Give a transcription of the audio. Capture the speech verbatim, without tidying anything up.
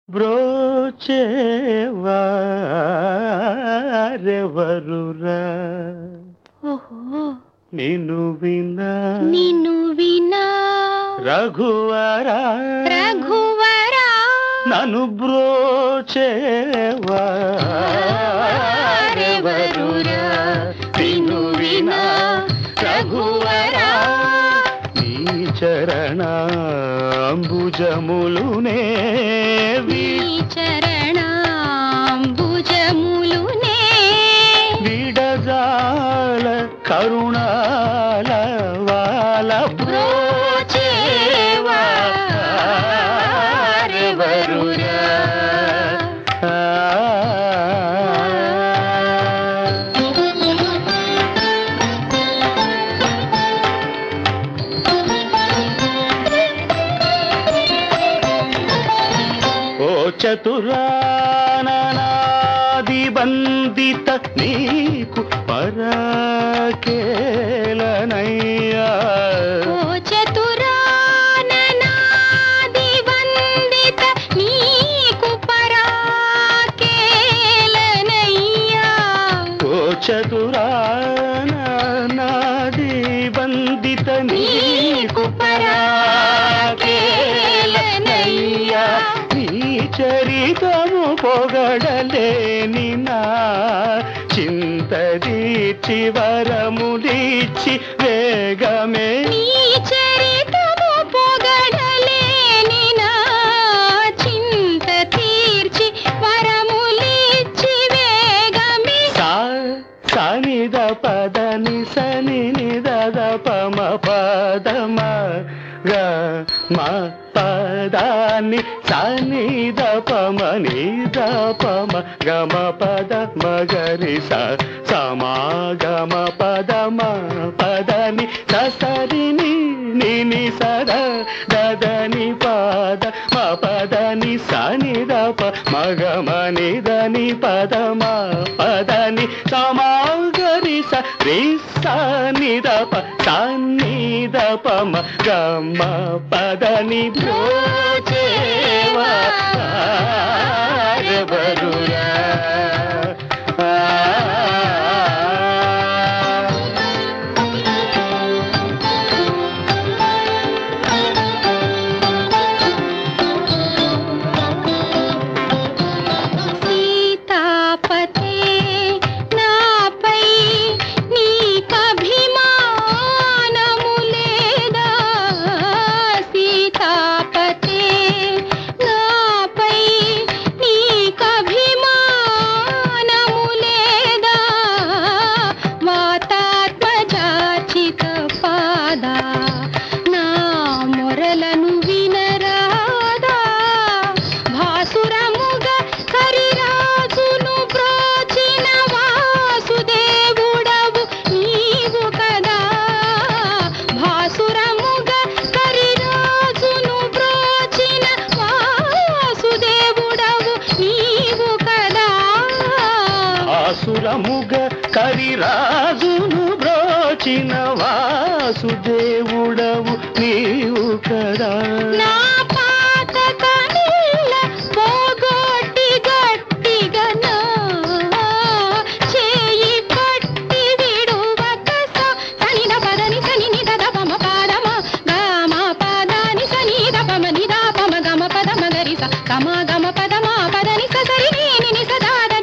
బ్రోచేవారెవరురా ఓహో నిన్ను వినా నిన్ను వినా రఘువరా రఘువరా నన్ను బ్రోచేవారెవరురా నిన్ను వినా రఘువరా నీ చరణాంబుజములునే నీ చరణాంబుజములునే విడజాల కరుణాల వాల బ్రోచేవారెవరురా ఓ చతురాననాది బందిత నీకు పరాకేలనయ్యా ఓ చతురాననాది వందిత నీకు పరాకేలనయ్యా ఓ చతురాననాది బందిత నీకు పరాకేలనయ్యా నీ చరితము పొగడలేని నా చింతదీర్చి వరములిచ్చి వేగమే నీ చరితము పొగడలేని నా చింత తీర్చి వరములిచ్చి వేగమే సా సనిద పదని సని నిదద పమ పదమ గ మ పదాన్ని సనిద పమ నిద పమ గమ పద మగరి స సమాగమ పదమ పదని ససరిని నిని సద దదని పద మ పదని సనిద ప మగమ నిదని పదమ పదని సమాగరి స రి సనిద ప సన్నిద పమ గమ పదని బ్రోచేవారెవరురా సీతాపతే నాపై నీకభిమానము లేదా సీతాపతే నాపై నీకభిమానము లేదా వాతాత్మజాచిత పాదా నా మొరలను వినరాదా భాసురముగ కరిరాజును బ్రోచిన వాసుదేవుడవు నీవు కదా భాసురముగ కరిరాజును బ్రోచిన వాసుదేవుడవు నీవు కదా ఆసురముగ కరిరాజును బ్రోచిన వాసుదేవుడవు నీవు కదా నా పాతకనిల్ల పోగొట్టి గట్టిగా నా చేయి పట్టి విడువక స సనిద పదని సని నిద పమ పాదమ గమ పదని సని ద పమ నిద పమ గమ పదమ గరి స గమ గమ పదమ పదని స సరి ని ని స ద ద